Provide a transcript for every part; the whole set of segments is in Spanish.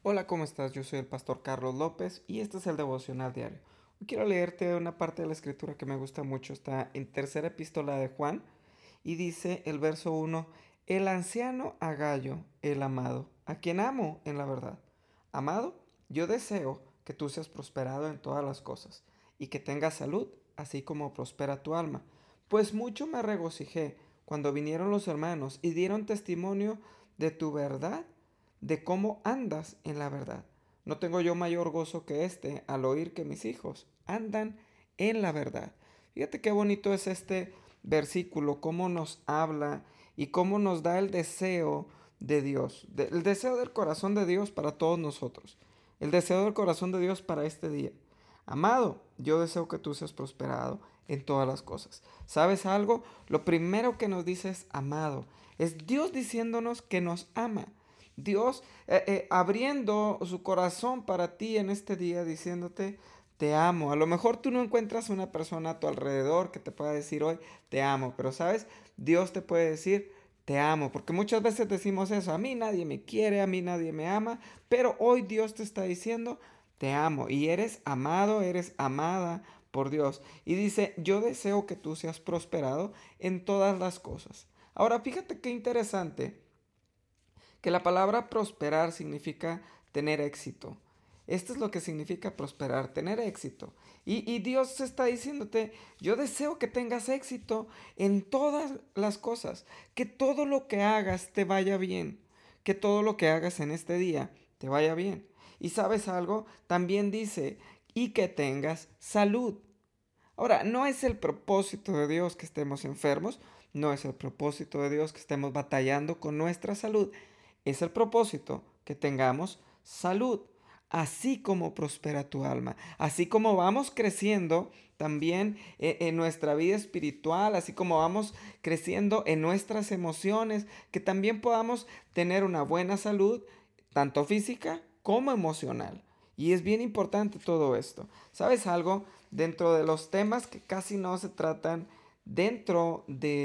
Hola, ¿cómo estás? Yo soy el pastor Carlos López y este es el devocional diario. Hoy quiero leerte una parte de la escritura que me gusta mucho. Está en tercera epístola de Juan y dice el verso 1: el anciano Agallo, el amado, a quien amo en la verdad. Amado, yo deseo que tú seas prosperado en todas las cosas y que tengas salud, así como prospera tu alma. Pues mucho me regocijé cuando vinieron los hermanos y dieron testimonio de tu verdad, de cómo andas en la verdad. No tengo yo mayor gozo que este al oír que mis hijos andan en la verdad. Fíjate qué bonito es este versículo, cómo nos habla y cómo nos da el deseo de Dios, el deseo del corazón de Dios para todos nosotros, el deseo del corazón de Dios para este día. Amado, yo deseo que tú seas prosperado en todas las cosas. ¿Sabes algo? Lo primero que nos dice es amado. Es Dios diciéndonos que nos ama. Dios abriendo su corazón para ti en este día, diciéndote, te amo. A lo mejor tú no encuentras una persona a tu alrededor que te pueda decir hoy, te amo, pero sabes, Dios te puede decir, te amo, porque muchas veces decimos eso, a mí nadie me quiere, a mí nadie me ama, pero hoy Dios te está diciendo, te amo, y eres amado, eres amada por Dios. Y dice, yo deseo que tú seas prosperado en todas las cosas. Ahora, fíjate qué interesante que la palabra prosperar significa tener éxito. Esto es lo que significa prosperar, tener éxito. Y Dios está diciéndote, yo deseo que tengas éxito en todas las cosas, que todo lo que hagas te vaya bien, que todo lo que hagas en este día te vaya bien. Y sabes algo, también dice, y que tengas salud. Ahora, no es el propósito de Dios que estemos enfermos, no es el propósito de Dios que estemos batallando con nuestra salud, es el propósito que tengamos salud, así como prospera tu alma, así como vamos creciendo también en nuestra vida espiritual, así como vamos creciendo en nuestras emociones, que también podamos tener una buena salud, tanto física como emocional. Y es bien importante todo esto. ¿Sabes algo? Dentro de los temas que casi no se tratan dentro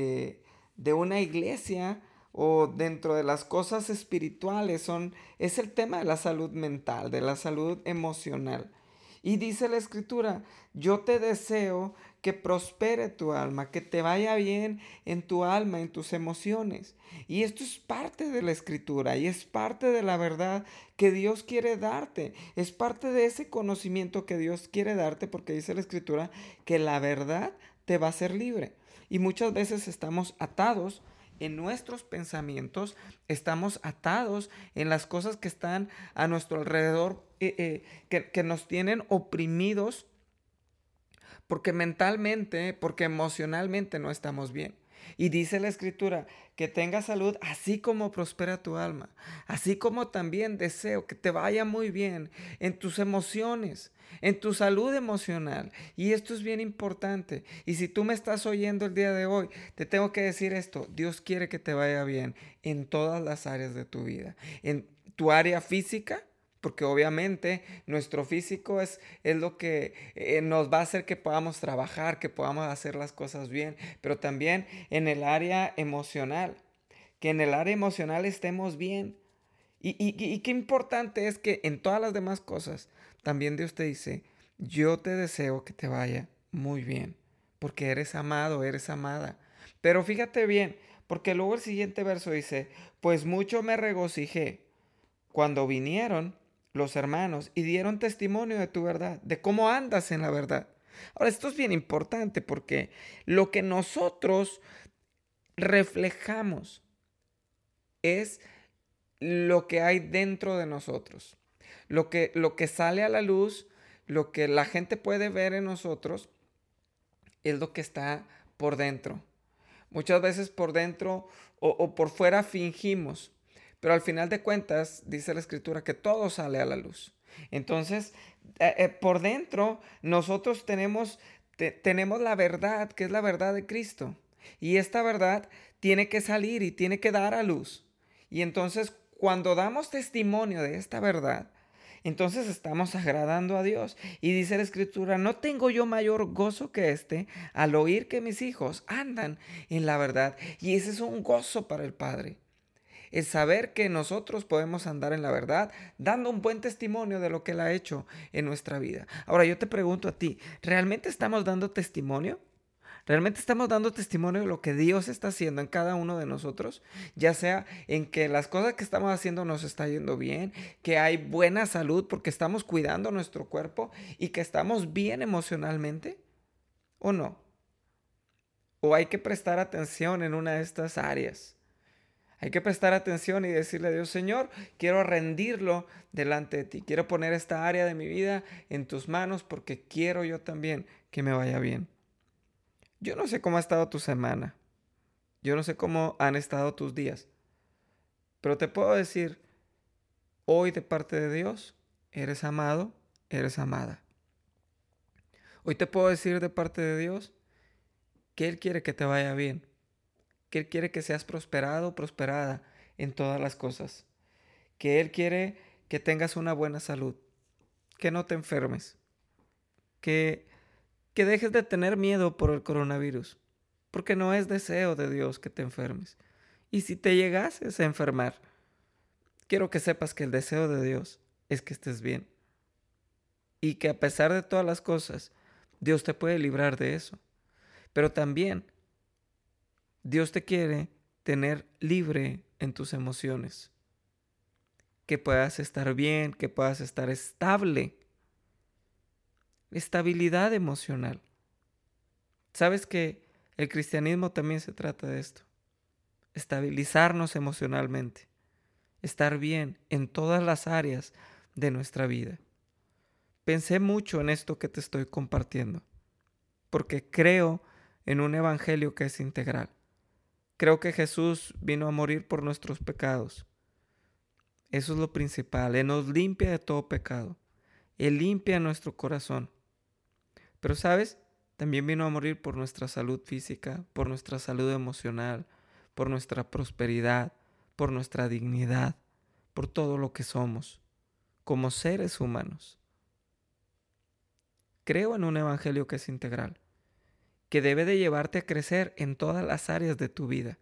de una iglesia o dentro de las cosas espirituales es el tema de la salud mental, de la salud emocional. Y dice la escritura, yo te deseo que prospere tu alma, que te vaya bien en tu alma, en tus emociones. Y esto es parte de la escritura y es parte de la verdad que Dios quiere darte. Es parte de ese conocimiento que Dios quiere darte porque dice la escritura que la verdad te va a hacer libre. Y muchas veces estamos atados en nuestros pensamientos, estamos atados en las cosas que están a nuestro alrededor, que nos tienen oprimidos porque mentalmente, porque emocionalmente no estamos bien. Y dice la escritura, que tengas salud así como prospera tu alma, así como también deseo que te vaya muy bien en tus emociones, en tu salud emocional. Y esto es bien importante. Y si tú me estás oyendo el día de hoy, te tengo que decir esto, Dios quiere que te vaya bien en todas las áreas de tu vida, en tu área física, porque obviamente nuestro físico es lo que nos va a hacer que podamos trabajar, que podamos hacer las cosas bien, pero también en el área emocional, que en el área emocional estemos bien. Y qué importante es que en todas las demás cosas, también Dios te dice, yo te deseo que te vaya muy bien, porque eres amado, eres amada. Pero fíjate bien, porque luego el siguiente verso dice, pues mucho me regocijé cuando vinieron los hermanos y dieron testimonio de tu verdad, de cómo andas en la verdad. Ahora, esto es bien importante porque lo que nosotros reflejamos es lo que hay dentro de nosotros. Lo que sale a la luz, lo que la gente puede ver en nosotros, es lo que está por dentro. Muchas veces por dentro o por fuera fingimos, pero al final de cuentas dice la escritura que todo sale a la luz. Entonces, por dentro nosotros tenemos la verdad, que es la verdad de Cristo. Y esta verdad tiene que salir y tiene que dar a luz. Y entonces, cuando damos testimonio de esta verdad, entonces estamos agradando a Dios. Y dice la escritura, no tengo yo mayor gozo que este al oír que mis hijos andan en la verdad. Y ese es un gozo para el Padre. el saber que nosotros podemos andar en la verdad, dando un buen testimonio de lo que Él ha hecho en nuestra vida. Ahora yo te pregunto a ti, ¿realmente estamos dando testimonio? ¿Realmente estamos dando testimonio de lo que Dios está haciendo en cada uno de nosotros? Ya sea en que las cosas que estamos haciendo nos está yendo bien, que hay buena salud porque estamos cuidando nuestro cuerpo y que estamos bien emocionalmente, ¿o no? ¿O hay que prestar atención en una de estas áreas? Hay que prestar atención y decirle a Dios, Señor, quiero rendirlo delante de ti. Quiero poner esta área de mi vida en tus manos porque quiero yo también que me vaya bien. Yo no sé cómo ha estado tu semana. Yo no sé cómo han estado tus días. Pero te puedo decir, hoy de parte de Dios, eres amado, eres amada. Hoy te puedo decir de parte de Dios que Él quiere que te vaya bien. Que Él quiere que seas prosperado, prosperada en todas las cosas. Que Él quiere que tengas una buena salud. Que no te enfermes. Que, que dejes de tener miedo por el coronavirus. Porque no es deseo de Dios que te enfermes. Y si te llegases a enfermar, quiero que sepas que el deseo de Dios es que estés bien. Y que a pesar de todas las cosas, Dios te puede librar de eso. Pero también Dios te quiere tener libre en tus emociones. Que puedas estar bien, que puedas estar estable. Estabilidad emocional. ¿Sabes que el cristianismo también se trata de esto? Estabilizarnos emocionalmente. Estar bien en todas las áreas de nuestra vida. Pensé mucho en esto que te estoy compartiendo, porque creo en un evangelio que es integral. Creo que Jesús vino a morir por nuestros pecados. Eso es lo principal. Él nos limpia de todo pecado. Él limpia nuestro corazón. Pero ¿sabes? También vino a morir por nuestra salud física, por nuestra salud emocional, por nuestra prosperidad, por nuestra dignidad, por todo lo que somos como seres humanos. Creo en un evangelio que es integral, que debe de llevarte a crecer en todas las áreas de tu vida.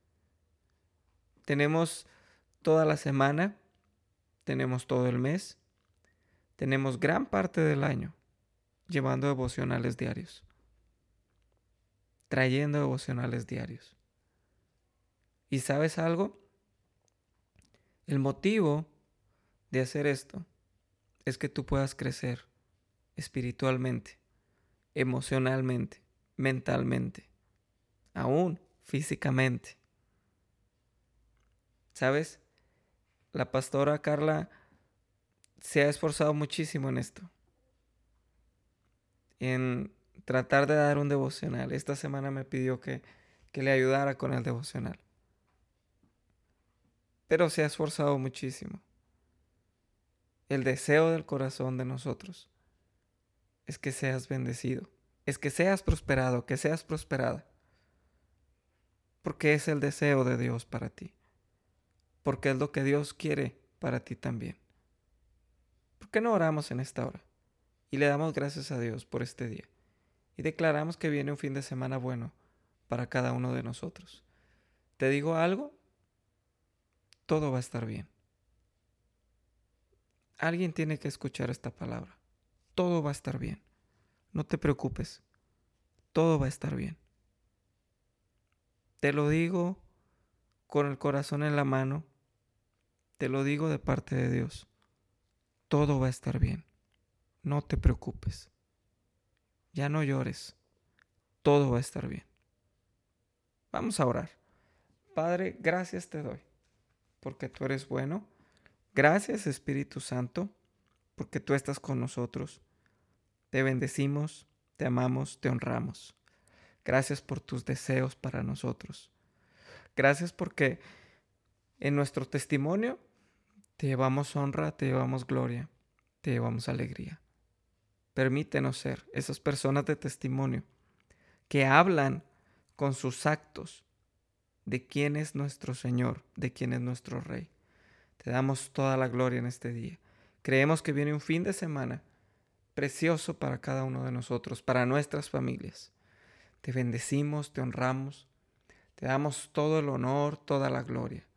Tenemos toda la semana, tenemos todo el mes, tenemos gran parte del año llevando devocionales diarios, trayendo devocionales diarios. ¿Y sabes algo? El motivo de hacer esto es que tú puedas crecer espiritualmente, emocionalmente, mentalmente, aún físicamente. ¿Sabes? La pastora Carla se ha esforzado muchísimo en esto, en tratar de dar un devocional. Esta semana me pidió que le ayudara con el devocional. Pero se ha esforzado muchísimo. El deseo del corazón de nosotros es que seas bendecido, es que seas prosperado, que seas prosperada. Porque es el deseo de Dios para ti. Porque es lo que Dios quiere para ti también. ¿Por qué no oramos en esta hora? Y le damos gracias a Dios por este día. Y declaramos que viene un fin de semana bueno para cada uno de nosotros. ¿Te digo algo? Todo va a estar bien. Alguien tiene que escuchar esta palabra. Todo va a estar bien. No te preocupes. Todo va a estar bien. Te lo digo con el corazón en la mano. Te lo digo de parte de Dios. Todo va a estar bien. No te preocupes. Ya no llores. Todo va a estar bien. Vamos a orar. Padre, gracias te doy porque tú eres bueno. Gracias, Espíritu Santo, porque tú estás con nosotros. Te bendecimos, te amamos, te honramos. Gracias por tus deseos para nosotros. Gracias porque en nuestro testimonio te llevamos honra, te llevamos gloria, te llevamos alegría. Permítenos ser esas personas de testimonio que hablan con sus actos de quién es nuestro Señor, de quién es nuestro Rey. Te damos toda la gloria en este día. Creemos que viene un fin de semana precioso para cada uno de nosotros, para nuestras familias. Te bendecimos, te honramos, te damos todo el honor, toda la gloria,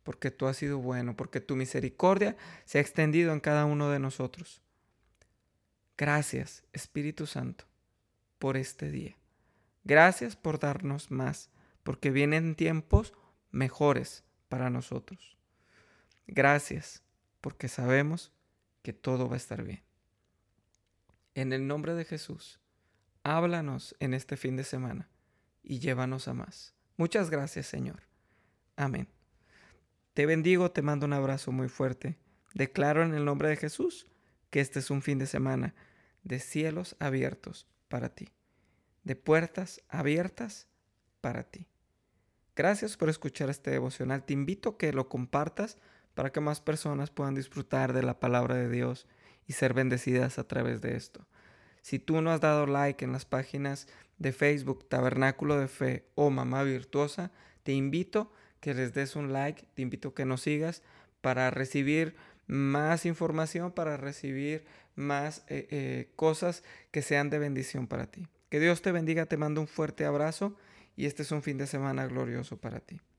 porque tú has sido bueno, porque tu misericordia se ha extendido en cada uno de nosotros. Gracias, Espíritu Santo, por este día. Gracias por darnos más, porque vienen tiempos mejores para nosotros. Gracias, porque sabemos que todo va a estar bien. En el nombre de Jesús, háblanos en este fin de semana y llévanos a más. Muchas gracias, Señor. Amén. Te bendigo, te mando un abrazo muy fuerte. Declaro en el nombre de Jesús que este es un fin de semana de cielos abiertos para ti, de puertas abiertas para ti. Gracias por escuchar este devocional. Te invito a que lo compartas para que más personas puedan disfrutar de la palabra de Dios y ser bendecidas a través de esto. Si tú no has dado like en las páginas de Facebook Tabernáculo de Fe o Mamá Virtuosa, te invito que les des un like, te invito a que nos sigas para recibir más información, para recibir más cosas que sean de bendición para ti. Que Dios te bendiga, te mando un fuerte abrazo y este es un fin de semana glorioso para ti.